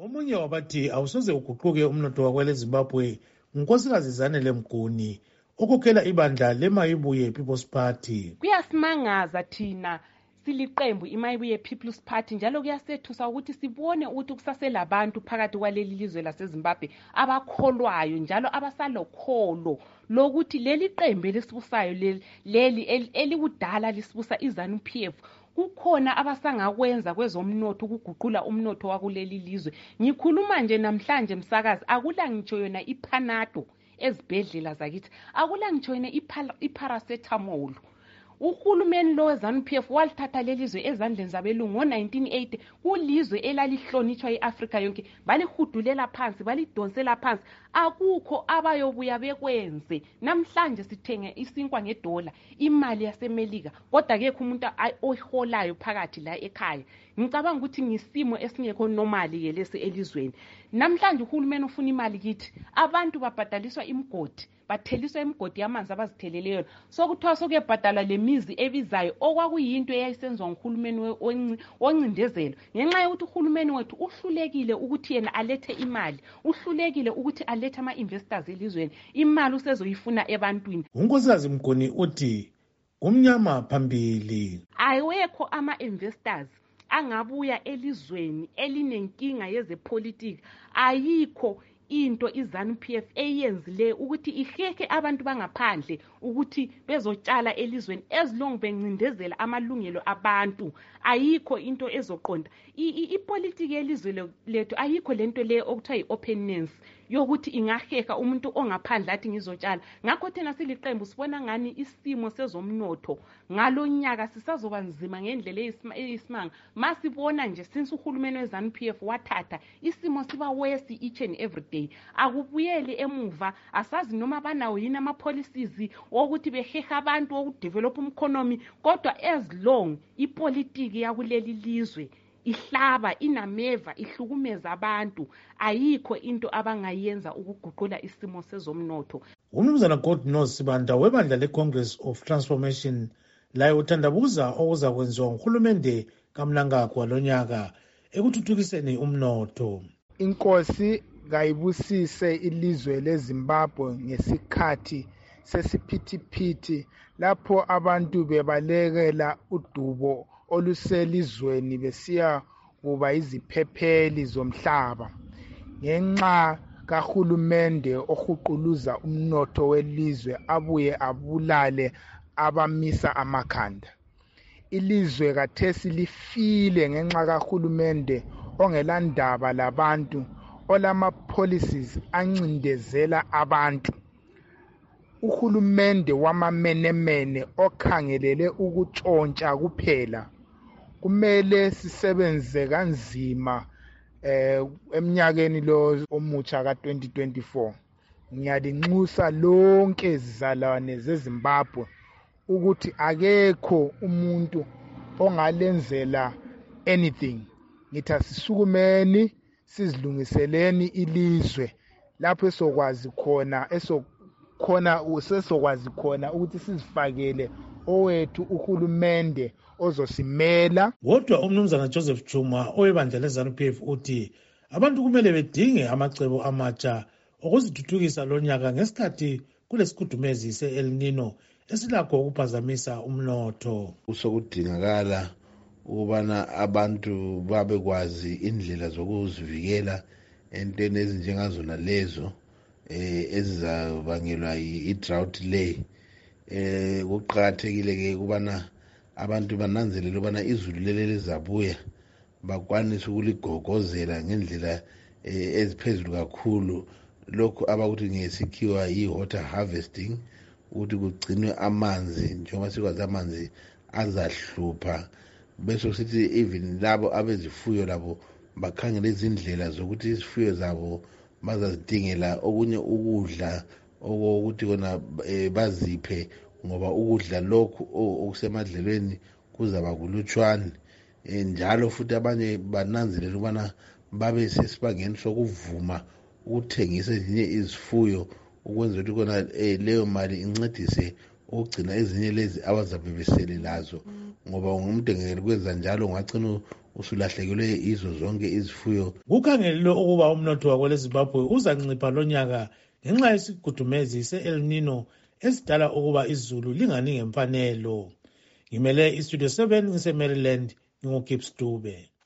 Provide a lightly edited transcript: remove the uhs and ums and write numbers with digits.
Omunye wabathi awusoze uguquke umnotho wakwele Zimbabwe ngunkosikazi Zanele Mguni okhokhela ibandla leMayibuye People's Party. Kuyasimangaza thina siliqembu iMayibuye People's Party njalo kuyasethusa ukuthi sibone ukuthi kusaselabantu phakathi kwaleli lizwe laseZimbabwe abakholwayo njalo abasalokholo lokuthi leli qembu elisibusayo leli elikudala lisibusa iZANU-PF kukhona abasangakwenza kwezomnotho ukuguqula umnotho wakuleli lizwe. Ngikhuluma nje namhlanje msakazi, akula ngitsho yona iPanado ezibhedlela zakithi, akula ngitsho yona iParacetamol. Uhulumeni lo weZANU-PF walithatha lelizwe ezandleni zabelungu ngo-1980 kulizwe elalihlonitshwa iAfrika yonke, balihudulela phansi, balidonsela phansi, akukho abayobuya bekwenze. Namhlanje sithenge isinkwa ngedola, imali yaseMelika, kodwa akekho umuntu oyiholayo phakathi la ekhaya. Ngicabanga ukuthi ngisimo esingekho normally lesi elizweni. Namhlanje uhulumeni ufuna imali kithi, abantu babhadaliswa imigodi, batheliswa imigodi yamanzi abazithelele yona, sokuthiwa sokuyebhadalwa lemizi ebizayo okwakuyinto eyayisenzwa nguhulumeni woncindezelo. Ngenxa yokuthi uhulumeni wethu uhlulekile ukuthi yena alethe imali, uhlulekile ukuthi alethe ama-investors elizweni, imali usezoyifuna ebantwini. Unkosikazi Mguni uthi umnyama phambili. Ayekho ama-investors angabuya elizweni elinenkinga yezepolitiki, ayikho into iZANU-PF eyenzile ukuthi iheke abantu bangaphandle ukuthi bezotshala elizweni ezilongu bencindezela amalungelo abantu. Ayikho into ezoqonda ipolitiki yelizwe lethu, ayikho lento le okuthiwa i-openness yokuthi ingaheka umuntu ongaphandle athi ngizotshala. Ngakho thina siliqembu sibona ngani isimo sezomnotho ngalonyaka sisazoba nzima ngendlela eyisimanga masibona nje since uhulumeni weZANU-PF wathatha isimo siba worse each and every day. Akubuyeli emuva, asazi noma banawo yini ama-policies wokuthi beheha abantu wokudevelop economy, kodwa as long ipolitiki yakuleli lizwe ihlaba inameva ihlukumeza abantu, ayikho into abangayenza ukuguqula isimo sezomnotho. Umnumzana Godnose Sibanda webandla leCongress of Transformation laye uthandabuza okuza kwenziwa nguhulumende kaMnangagwa lonyaka ekuthuthukiseni umnotho. Inkosi kayibusise ilizwe leZimbabwe ngesikhathi sesiphithiphithi lapho abantu bebalekela udubo oluselizweni besiya kuba iziphepheli zomhlaba ngenxa kahulumende ohuquluza umnotho welizwe abuye abulale abamisa amakhanda. Ilizwe kathesi lifile ngenxa kahulumende ongelandaba labantu, olama policies ancindezela abantu. Uhulumende wamamenemene okhangelele ukutshontsha kuphela. Kumele sisebenze kanzima eminyakeni lo omutsha ka-2024. Ngiyalinxusa lonke izizalwane zeZimbabwe ukuthi akekho umuntu ongalenzela anything. Ngithi asisukumeni sizilungiseleni ilizwe lapho esokwazi khona ukuthi sizifakele owethu uhulumende ozosimela. Kodwa umnumzana Joseph Chuma owebandla leZANU-PF uthi abantu kumele bedinge amacebo amatsha okuzithuthukisa lonyaka ngesikhathi kulesikudumezi se-El Nino esilakho ukuphazamisa umnotho. Usokudingakala ukubana abantu babekwazi indlela zokuzivikela entweni ezinjengazona lezo ezizabangelwa i-drought le. Kuqakathekile ke ukubana abantu bananzelele ukubana izulu leli lizabuya bakwanise ukuligogozela ngendlela eziphezulu kakhulu, lokhu abakuthi ngesikhiwa yi-water harvesting, ukuthi kugcinwe amanzi njengoba sikwazi amanzi azahlupha. Bese sithi even labo abezifuyo labo bakhangele izindlela zokuthi izifuyo zabo bazazidingela okunye ukudla okokuthi kona baziphe, ngoba ukudla lokhu okusemadlelweni kuzaba kulutshwane. Njalo futhi abanye bananzelela ukubana babe sesibangeni sokuvuma ukuthengisa ezinye izifuyo ukwenzela ukuthi kona leyo mali incedise ukugcina ezinye lezi abazabe besele lazo, ngoba umuntu engeke kwenza njalo ungagcina usulahlekelwe izo zonke izifuyo. Kukhangelelwe ukuba umnotho wakweleZimbabwe uzancipha lonyaka ngenxa yesigudumezi se-El Nino esidala ukuba izulu lingani ngemfanelo. Ngimele iStudio 7 ngise-Maryland, nginguGibbs Dube.